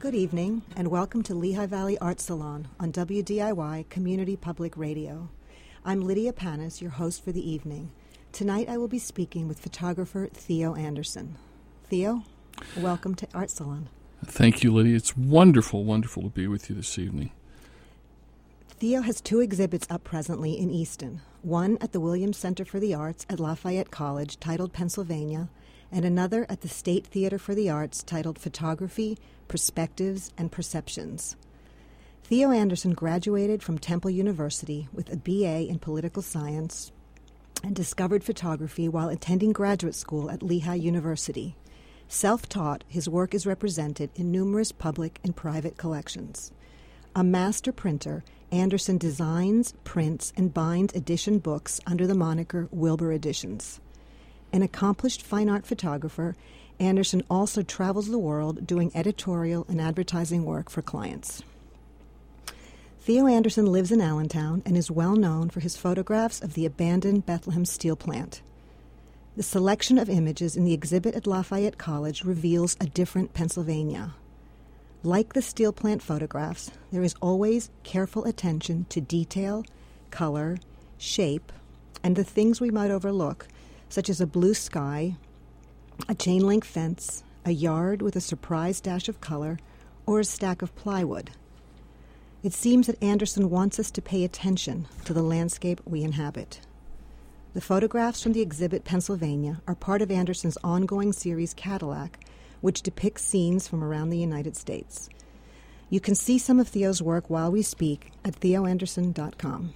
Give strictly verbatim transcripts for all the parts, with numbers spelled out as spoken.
Good evening, and welcome to Lehigh Valley Art Salon on W D I Y Community Public Radio. I'm Lydia Panis, your host for the evening. Tonight I will be speaking with photographer Theo Anderson. Theo, welcome to Art Salon. Thank you, Lydia. It's wonderful, wonderful to be with you this evening. Theo has two exhibits up presently in Easton, one at the Williams Center for the Arts at Lafayette College titled Pennsylvania, and another at the State Theater for the Arts titled Photography, Perspectives, and Perceptions. Theo Anderson graduated from Temple University with a B A in Political Science and discovered photography while attending graduate school at Lehigh University. Self-taught, his work is represented in numerous public and private collections. A master printer, Anderson designs, prints, and binds edition books under the moniker Wilbur Editions. An accomplished fine art photographer, Anderson also travels the world doing editorial and advertising work for clients. Theo Anderson lives in Allentown and is well known for his photographs of the abandoned Bethlehem steel plant. The selection of images in the exhibit at Lafayette College reveals a different Pennsylvania. Like the steel plant photographs, there is always careful attention to detail, color, shape, and the things we might overlook, such as a blue sky, a chain-link fence, a yard with a surprise dash of color, or a stack of plywood. It seems that Anderson wants us to pay attention to the landscape we inhabit. The photographs from the exhibit Pennsylvania are part of Anderson's ongoing series Cadillac, which depicts scenes from around the United States. You can see some of Theo's work while we speak at theo anderson dot com.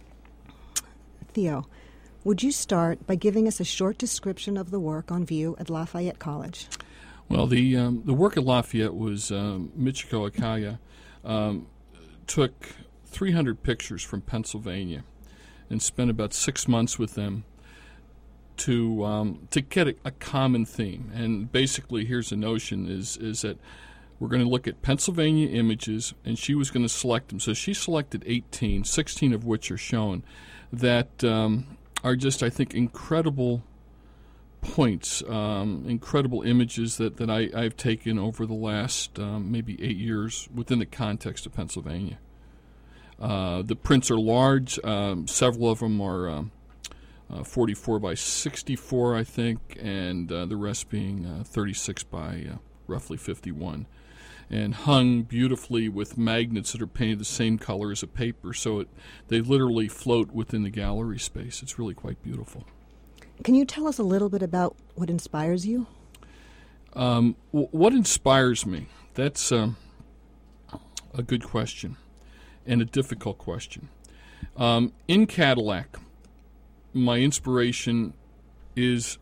Theo, would you start by giving us a short description of the work on view at Lafayette College? Well, the um, the work at Lafayette was um, Michiko Akaya um, took three hundred pictures from Pennsylvania and spent about six months with them to um, to get a, a common theme. And basically, here's the notion: is is that we're going to look at Pennsylvania images, and she was going to select them. So she selected eighteen, sixteen of which are shown, that um, are just, I think, incredible points, um, incredible images that, that I, I've taken over the last um, maybe eight years within the context of Pennsylvania. Uh, the prints are large. Um, several of them are um, uh, forty-four by sixty-four, I think, and uh, the rest being uh, thirty-six by uh, roughly fifty-one. And hung beautifully with magnets that are painted the same color as a paper, so it, they literally float within the gallery space. It's really quite beautiful. Can you tell us a little bit about what inspires you? Um, w- what inspires me? That's um, a good question and a difficult question. Um, in Cadillac, my inspiration is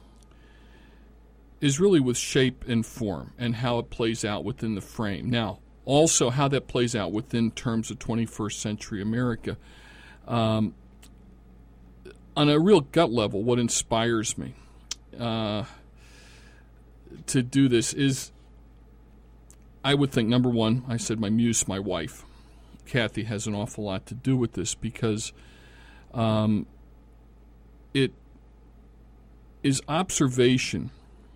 is really with shape and form and how it plays out within the frame. Now, also how that plays out within terms of twenty-first century America. Um, on a real gut level, what inspires me uh, to do this is, I would think, number one, I said my muse, my wife, Kathy, has an awful lot to do with this because um, it is observation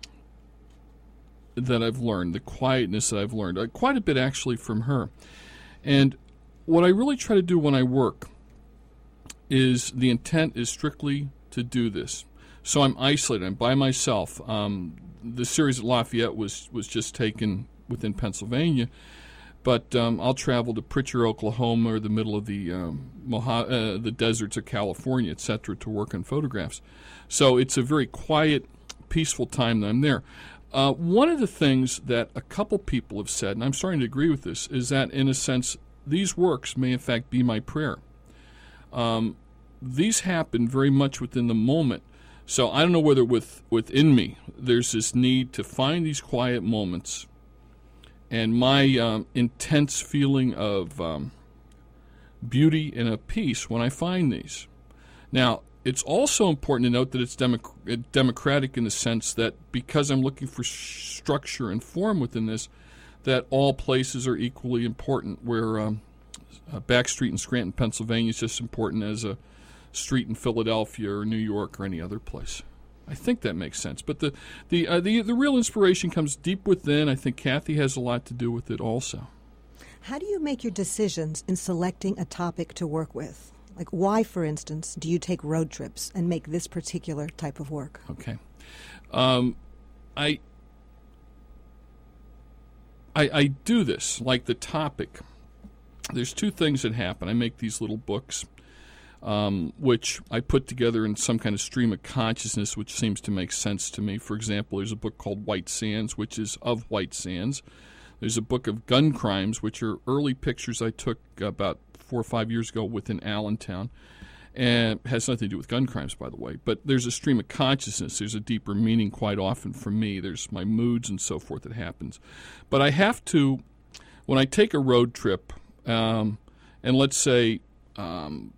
that I've learned, the quietness that I've learned, uh, quite a bit actually from her. And what I really try to do when I work is the intent is strictly to do this. So I'm isolated. I'm by myself. Um, the series at Lafayette was, was just taken within Pennsylvania, but um, I'll travel to Pritchard, Oklahoma, or the middle of the um, Moha- uh, the deserts of California, et cetera, to work on photographs. So it's a very quiet, peaceful time that I'm there. Uh, one of the things that a couple people have said, and I'm starting to agree with this, is that in a sense these works may in fact be my prayer. Um, these happen very much within the moment. So I don't know whether with, within me there's this need to find these quiet moments, and my um, intense feeling of um, beauty and of peace when I find these. Now, it's also important to note that it's democ- democratic in the sense that because I'm looking for sh- structure and form within this, that all places are equally important, where um, uh, Backstreet in Scranton, Pennsylvania is just important as a street in Philadelphia or New York or any other place. I think that makes sense. But the the uh, the the real inspiration comes deep within. I think Kathy has a lot to do with it also. How do you make your decisions in selecting a topic to work with? Like, why, for instance, do you take road trips and make this particular type of work? Okay, um, I, I I do this like the topic. There's two things that happen. I make these little books. Um, which I put together in some kind of stream of consciousness, which seems to make sense to me. For example, there's a book called White Sands, which is of White Sands. There's a book of gun crimes, which are early pictures I took about four or five years ago within Allentown. And it has nothing to do with gun crimes, by the way. But there's a stream of consciousness. There's a deeper meaning quite often for me. There's my moods and so forth that happens. But I have to, when I take a road trip, um, and let's say... Um,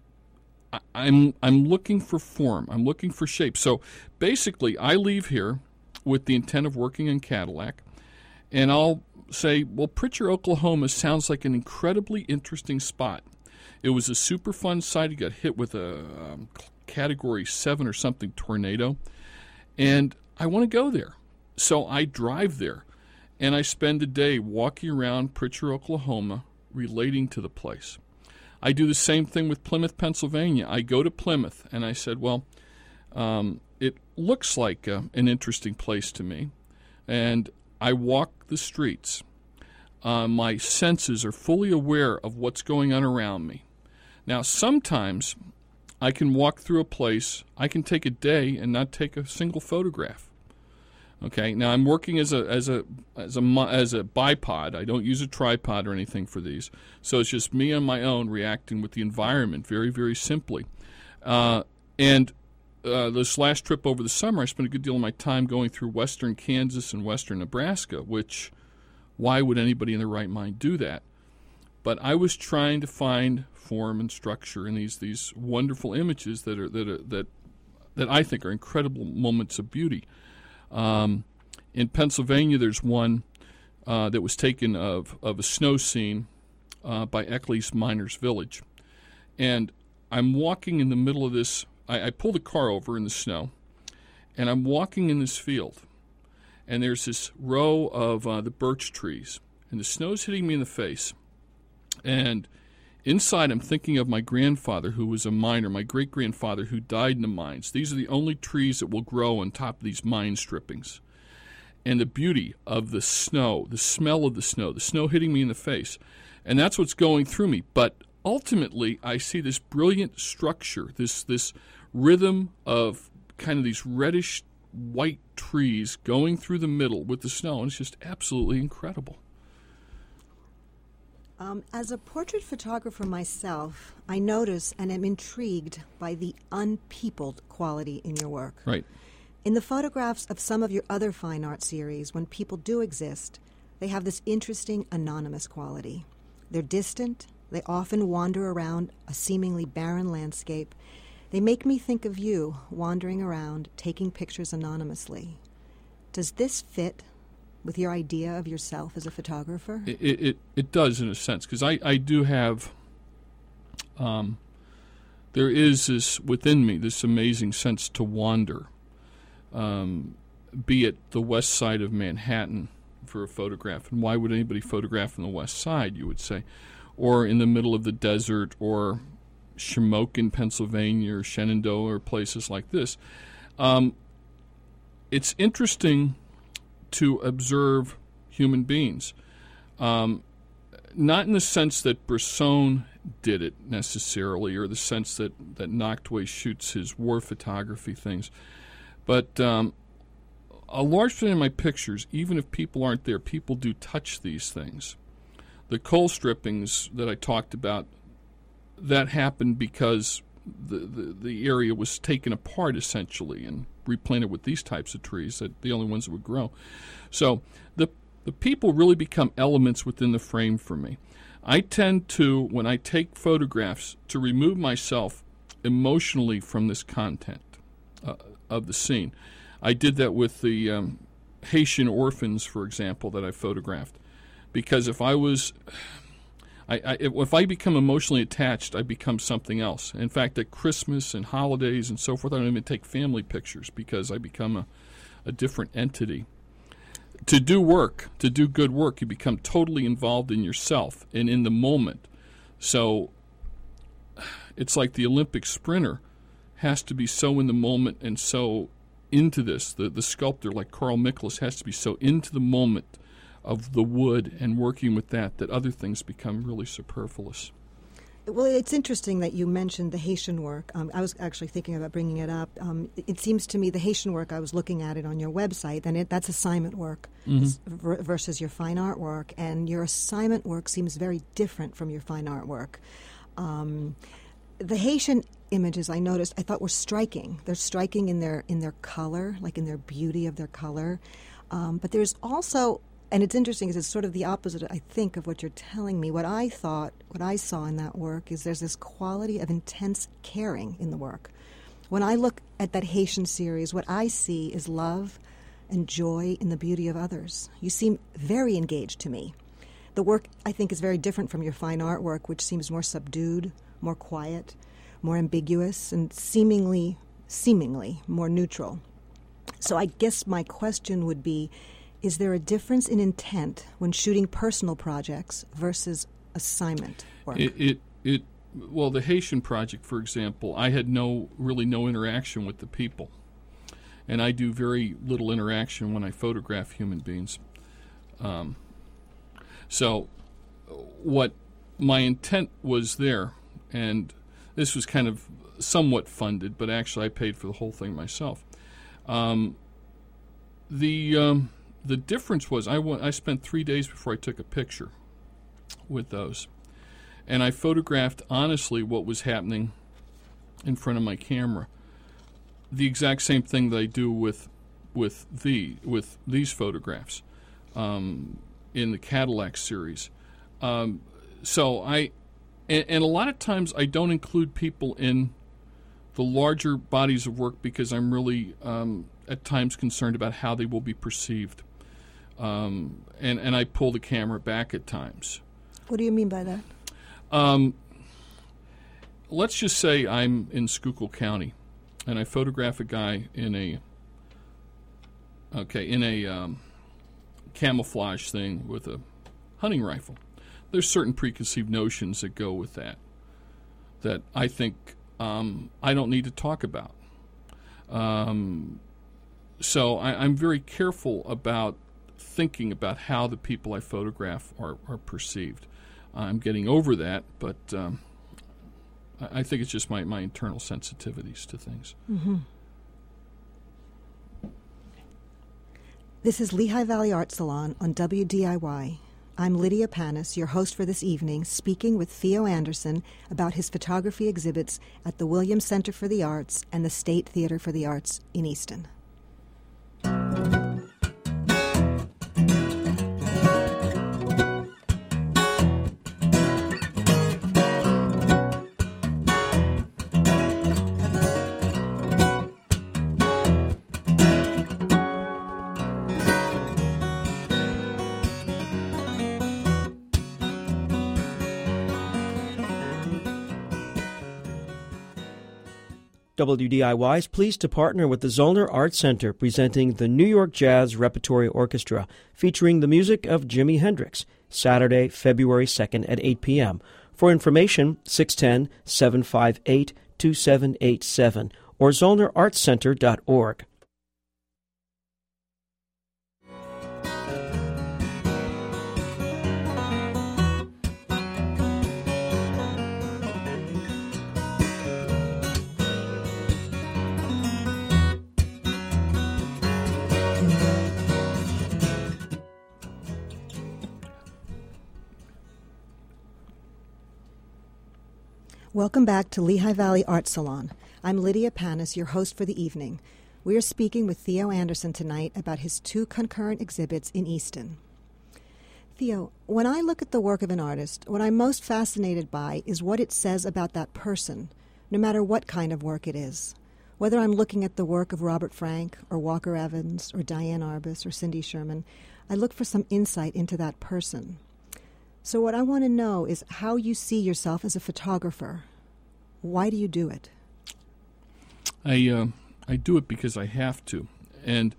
I'm I'm looking for form. I'm looking for shape. So basically, I leave here with the intent of working in Cadillac, and I'll say, well, Prichard, Oklahoma sounds like an incredibly interesting spot. It was a super fun site. It got hit with a um, Category seven or something tornado, and I want to go there. So I drive there, and I spend a day walking around Prichard, Oklahoma, relating to the place. I do the same thing with Plymouth, Pennsylvania. I go to Plymouth, and I said, well, um, it looks like uh, an interesting place to me. And I walk the streets. Uh, my senses are fully aware of what's going on around me. Now, sometimes I can walk through a place, I can take a day and not take a single photograph. Okay, now I'm working as a as a as a as a bipod. I don't use a tripod or anything for these, so it's just me on my own reacting with the environment, very very simply. Uh, and uh, this last trip over the summer, I spent a good deal of my time going through western Kansas and western Nebraska. Which, why would anybody in their right mind do that? But I was trying to find form and structure in these these wonderful images that are that are, that that I think are incredible moments of beauty. Um, in Pennsylvania, there's one uh, that was taken of, of a snow scene uh, by Eccles Miners Village. And I'm walking in the middle of this. I, I pulled a car over in the snow, and I'm walking in this field. And there's this row of uh, the birch trees, and the snow's hitting me in the face. And inside, I'm thinking of my grandfather, who was a miner, my great-grandfather, who died in the mines. These are the only trees that will grow on top of these mine strippings. And the beauty of the snow, the smell of the snow, the snow hitting me in the face. And that's what's going through me. But ultimately, I see this brilliant structure, this this rhythm of kind of these reddish white trees going through the middle with the snow, and it's just absolutely incredible. Um, as a portrait photographer myself, I notice and am intrigued by the unpeopled quality in your work. Right. In the photographs of some of your other fine art series, when people do exist, they have this interesting anonymous quality. They're distant. They often wander around a seemingly barren landscape. They make me think of you wandering around, taking pictures anonymously. Does this fit with your idea of yourself as a photographer? It it, it does in a sense, because I, I do have, um, there is this within me, this amazing sense to wander, um, be it the west side of Manhattan for a photograph. And why would anybody photograph on the west side, you would say? Or in the middle of the desert, or Shamokin, Pennsylvania, or Shenandoah, or places like this. Um, it's interesting to observe human beings. Um, not in the sense that Bresson did it necessarily, or the sense that, that Nachtwey shoots his war photography things, but um, a large percent of my pictures, even if people aren't there, people do touch these things. The coal strippings that I talked about, that happened because the, the, the area was taken apart essentially and replanted with these types of trees, that the only ones that would grow. So the the people really become elements within the frame for me. I tend to, when I take photographs, to remove myself emotionally from this content uh, of the scene. I did that with the um, Haitian orphans, for example, that I photographed, because if I was I, I, if I become emotionally attached, I become something else. In fact, at Christmas and holidays and so forth, I don't even take family pictures because I become a, a different entity. To do work, to do good work, you become totally involved in yourself and in the moment. So it's like the Olympic sprinter has to be so in the moment and so into this. The, the sculptor, like Carl Miklas, has to be so into the moment of the wood and working with that that other things become really superfluous. Well, it's interesting that you mentioned the Haitian work. Um, I was actually thinking about bringing it up. Um, it, it seems to me the Haitian work, I was looking at it on your website, and it, that's assignment work mm-hmm. v- versus your fine art work. And your assignment work seems very different from your fine art work. Um, the Haitian images I noticed, I thought were striking. They're striking in their in their color, like in their beauty of their color. Um, but there's also... And it's interesting because it's sort of the opposite, I think, of what you're telling me. What I thought, what I saw in that work is there's this quality of intense caring in the work. When I look at that Haitian series, what I see is love and joy in the beauty of others. You seem very engaged to me. The work, I think, is very different from your fine art work, which seems more subdued, more quiet, more ambiguous, and seemingly, seemingly more neutral. So I guess my question would be, is there a difference in intent when shooting personal projects versus assignment work? It, it, it, well, the Haitian project, for example, I had no, really no interaction with the people. And I do very little interaction when I photograph human beings. Um, so what my intent was there, and this was kind of somewhat funded, but actually I paid for the whole thing myself. Um, the... Um, The difference was I, went, I spent three days before I took a picture with those. And I photographed, honestly, what was happening in front of my camera. The exact same thing that I do with with the with these photographs um, in the Cadillac series. Um, so I, and, and a lot of times I don't include people in the larger bodies of work because I'm really um, at times concerned about how they will be perceived. Um, and, and I pull the camera back at times. What do you mean by that? Um, let's just say I'm in Schuylkill County, and I photograph a guy in a okay in a um, camouflage thing with a hunting rifle. There's certain preconceived notions that go with that that I think um, I don't need to talk about. Um, so I, I'm very careful about thinking about how the people I photograph are, are perceived. I'm getting over that, but um, I, I think it's just my, my internal sensitivities to things. Mm-hmm. This is Lehigh Valley Art Salon on W D I Y. I'm Lydia Panis, your host for this evening, speaking with Theo Anderson about his photography exhibits at the Williams Center for the Arts and the State Theater for the Arts in Easton. W D I Y is pleased to partner with the Zollner Art Center, presenting the New York Jazz Repertory Orchestra, featuring the music of Jimi Hendrix, Saturday, February second at eight p.m. For information, six one zero, seven five eight, two seven eight seven or zollner arts center dot org. Welcome back to Lehigh Valley Art Salon. I'm Lydia Panis, your host for the evening. We are speaking with Theo Anderson tonight about his two concurrent exhibits in Easton. Theo, when I look at the work of an artist, what I'm most fascinated by is what it says about that person, no matter what kind of work it is. Whether I'm looking at the work of Robert Frank or Walker Evans or Diane Arbus or Cindy Sherman, I look for some insight into that person. So what I want to know is how you see yourself as a photographer. Why do you do it? I uh, I do it because I have to. And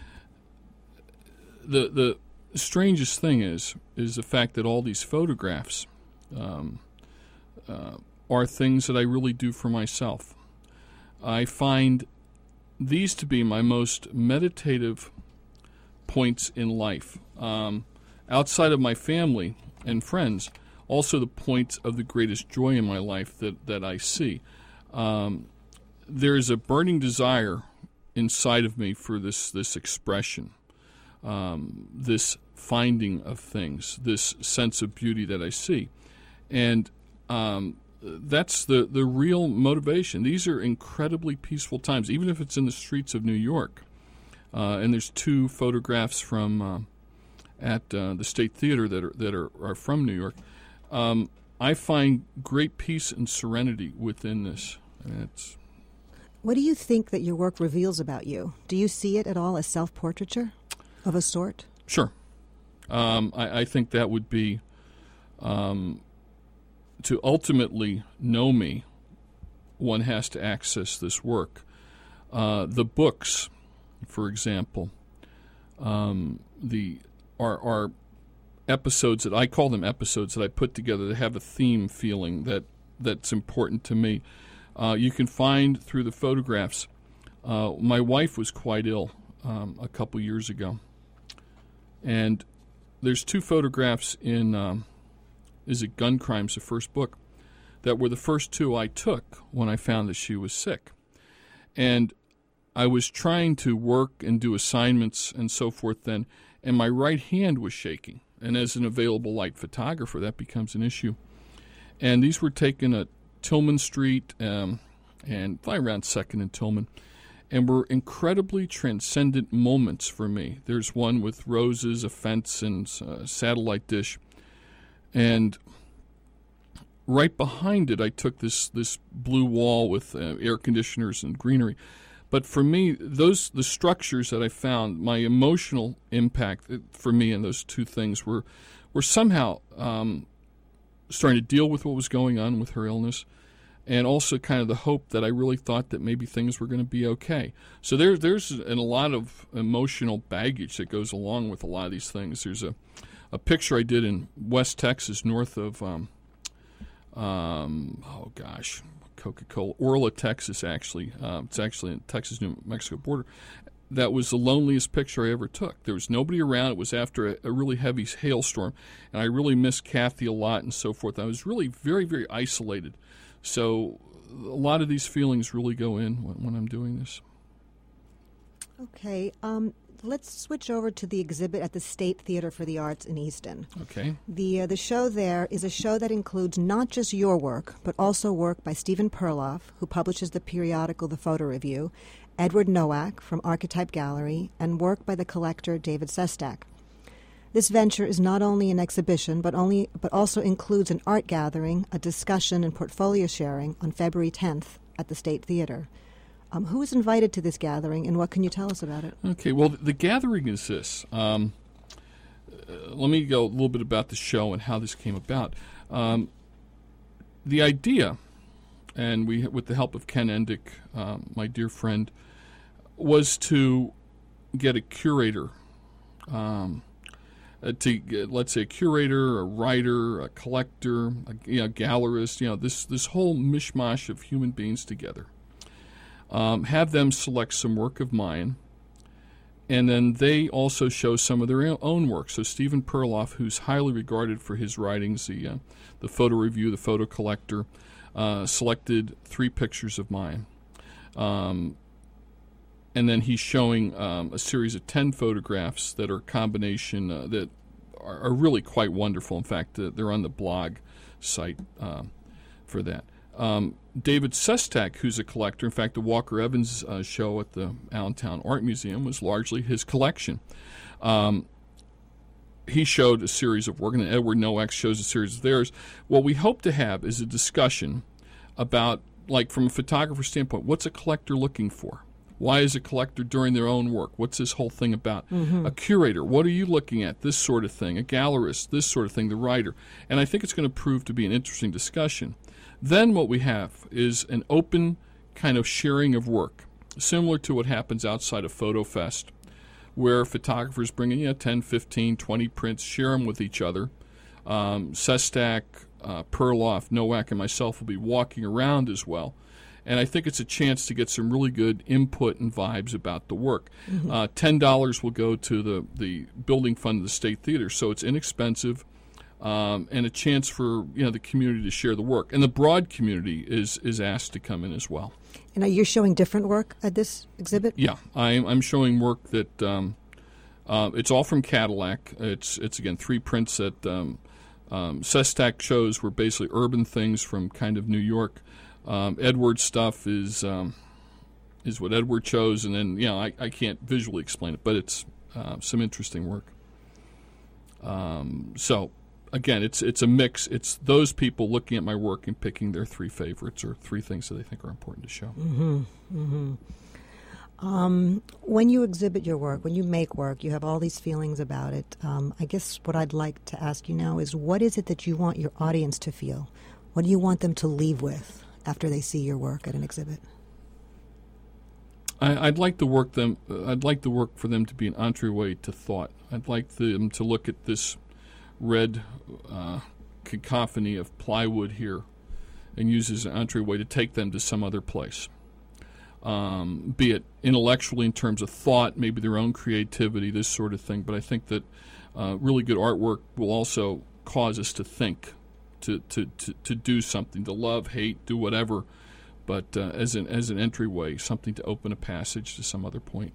the the strangest thing is is the fact that all these photographs um, uh, are things that I really do for myself. I find these to be my most meditative points in life. Um, outside of my family and friends, also the points of the greatest joy in my life that, that I see. Um, there is a burning desire inside of me for this, this expression, um, this finding of things, this sense of beauty that I see. And um, that's the, the real motivation. These are incredibly peaceful times, even if it's in the streets of New York. Uh, and there's two photographs from uh, at uh, the State Theater that are that are, are from New York. Um, I find great peace and serenity within this. It's What do you think that your work reveals about you? Do you see it at all as self-portraiture of a sort? Sure. Um, I, I think that would be um, to ultimately know me. One has to access this work. Uh, the books, for example, um, the are, are episodes that I call them episodes that I put together that have a theme feeling that that's important to me. Uh, you can find through the photographs. Uh, my wife was quite ill um, a couple years ago, and there's two photographs in um, is it Gun Crimes, the first book, that were the first two I took when I found that she was sick, and I was trying to work and do assignments and so forth then, and my right hand was shaking. And as an available light photographer, that becomes an issue. And these were taken at Tillman Street um, and probably around second and Tillman, and were incredibly transcendent moments for me. There's one with roses, a fence, and a satellite dish. And right behind it, I took this, this blue wall with uh, air conditioners and greenery. But for me, those the structures that I found, my emotional impact for me in those two things were were somehow um, starting to deal with what was going on with her illness, and also kind of the hope that I really thought that maybe things were going to be okay. So there, there's a lot of emotional baggage that goes along with a lot of these things. There's a, a picture I did in West Texas, north of, um, um, oh gosh, Coca-Cola, Orla, Texas, actually. Uh, it's actually in the Texas-New Mexico border. That was the loneliest picture I ever took. There was nobody around. It was after a, a really heavy hailstorm, and I really missed Kathy a lot and so forth. I was really very, very isolated. So a lot of these feelings really go in when, when I'm doing this. Okay. Um, let's switch over to the exhibit at the State Theater for the Arts in Easton. Okay. The uh, the show there is a show that includes not just your work, but also work by Stephen Perloff, who publishes the periodical The Photo Review, Edward Nowak from Archetype Gallery, and work by the collector David Sestak. This venture is not only an exhibition, but only but also includes an art gathering, a discussion, and portfolio sharing on February tenth at the State Theater. Um, who is invited to this gathering, and what can you tell us about it? Okay, well, the gathering is this. Um, uh, let me go a little bit about the show and how this came about. Um, the idea, and we, with the help of Ken Endick, um, my dear friend, was to get a curator, um, uh, to get, let's say, a curator, a writer, a collector, a you know, gallerist, you know, this this whole mishmash of human beings together. Um, have them select some work of mine, and then they also show some of their own work. So Stephen Perloff, who's highly regarded for his writings, the uh, the Photo Review, the Photo Collector, uh, selected three pictures of mine. Um, and then he's showing um, a series of ten photographs that are a combination uh, that are, are really quite wonderful. In fact, uh, they're on the blog site uh, for that. Um, David Sestak, who's a collector, in fact, the Walker Evans uh, show at the Allentown Art Museum was largely his collection. Um, he showed a series of work, and Edward Nowak shows a series of theirs. What we hope to have is a discussion about, like, from a photographer's standpoint, what's a collector looking for? Why is a collector doing their own work? What's this whole thing about? Mm-hmm. A curator, what are you looking at? This sort of thing. A gallerist, this sort of thing. The writer. And I think it's going to prove to be an interesting discussion. Then what we have is an open kind of sharing of work, similar to what happens outside of PhotoFest, where photographers bring in you know, ten, fifteen, twenty prints, share them with each other. Um, Sestak, uh, Perloff, Nowak, and myself will be walking around as well. And I think it's a chance to get some really good input and vibes about the work. Mm-hmm. Uh, ten dollars will go to the, the building fund of the State Theater, so it's inexpensive um, and a chance for you know the community to share the work. And the broad community is, is asked to come in as well. And are you showing different work at this exhibit? Yeah, I'm, I'm showing work that um, uh, it's all from Cadillac. It's, it's again, three prints that um, um, Sestak shows were basically urban things from kind of New York. Um, Edward's stuff is um, is what Edward chose, and then you know I, I can't visually explain it, but it's uh, some interesting work. Um, so again, it's it's a mix. It's those people looking at my work and picking their three favorites or three things that they think are important to show. Mm-hmm. Mm-hmm. Um, when you exhibit your work, when you make work, you have all these feelings about it. Um, I guess what I'd like to ask you now is, what is it that you want your audience to feel? What do you want them to leave with after they see your work at an exhibit? I, I'd like the work them. I'd like the work for them to be an entryway to thought. I'd like them to look at this red uh, cacophony of plywood here and use as an entryway to take them to some other place. Um, be it intellectually in terms of thought, maybe their own creativity, this sort of thing. But I think that uh, really good artwork will also cause us to think, to, to, to, to do something, to love, hate, do whatever, but uh, as an as an entryway, something to open a passage to some other point.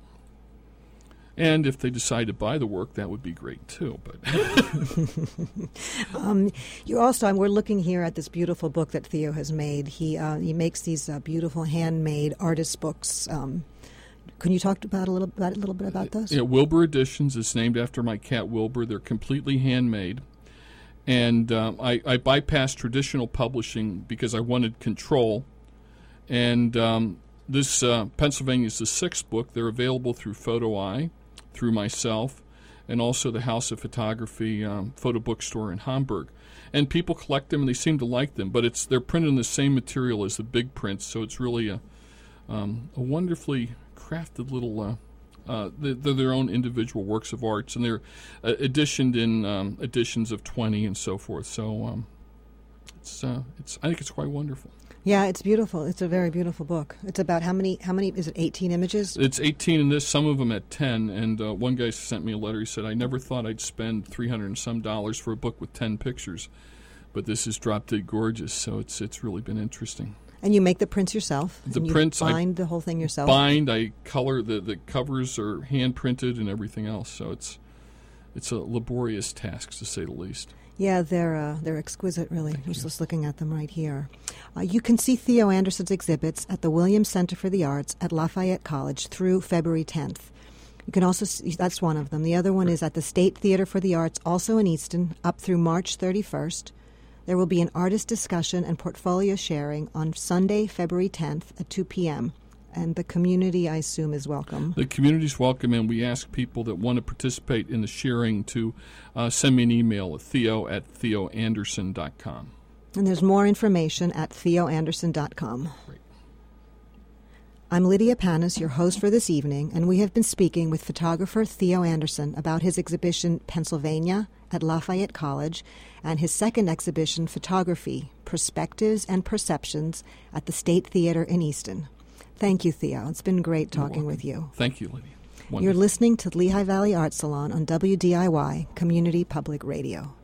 And if they decide to buy the work, that would be great too. But um, you also, and we're looking here at this beautiful book that Theo has made. He uh, he makes these uh, beautiful handmade artist books. Um, can you talk about a little about a little bit about those? Yeah, Wilbur Editions is named after my cat Wilbur. They're completely handmade, and um, I, I bypassed traditional publishing because I wanted control. And um, this uh, Pennsylvania is the sixth book. They're available through Photo Eye, through myself, and also the House of Photography um, photo bookstore in Hamburg. And people collect them, and they seem to like them. But it's they're printed in the same material as the big prints, so it's really a um, a wonderfully crafted little. Uh, uh, they're, they're their own individual works of arts, and they're uh, editioned in um, editions of twenty and so forth. So um, it's uh, it's I think it's quite wonderful. Yeah, it's beautiful. It's a very beautiful book. It's about how many, how many, is it eighteen images? It's eighteen in this, some of them at ten, and uh, one guy sent me a letter. He said, I never thought I'd spend three hundred and some dollars for a book with ten pictures, but this is drop dead gorgeous, so it's it's really been interesting. And you make the prints yourself? The and you prints, bind I the whole thing yourself? bind, I color, the, the covers are hand-printed and everything else, so it's it's a laborious task, to say the least. Yeah, they're uh, they're exquisite, really. I'm just looking at them right here. Uh, you can see Theo Anderson's exhibits at the Williams Center for the Arts at Lafayette College through February tenth. You can also see, that's one of them. The other one is at the State Theater for the Arts, also in Easton, up through March thirty-first. There will be an artist discussion and portfolio sharing on Sunday, February tenth at two p.m., and the community, I assume, is welcome. The community's welcome, and we ask people that want to participate in the sharing to uh, send me an email at theo at theo anderson dot com. And there's more information at theo anderson dot com. Great. I'm Lydia Panis, your host for this evening, and we have been speaking with photographer Theo Anderson about his exhibition Pennsylvania at Lafayette College and his second exhibition, Photography, Perspectives and Perceptions, at the State Theater in Easton. Thank you, Theo. It's been great talking with you. Thank you, Lydia. Wonderful. You're listening to Lehigh Valley Art Salon on W D I Y Community Public Radio.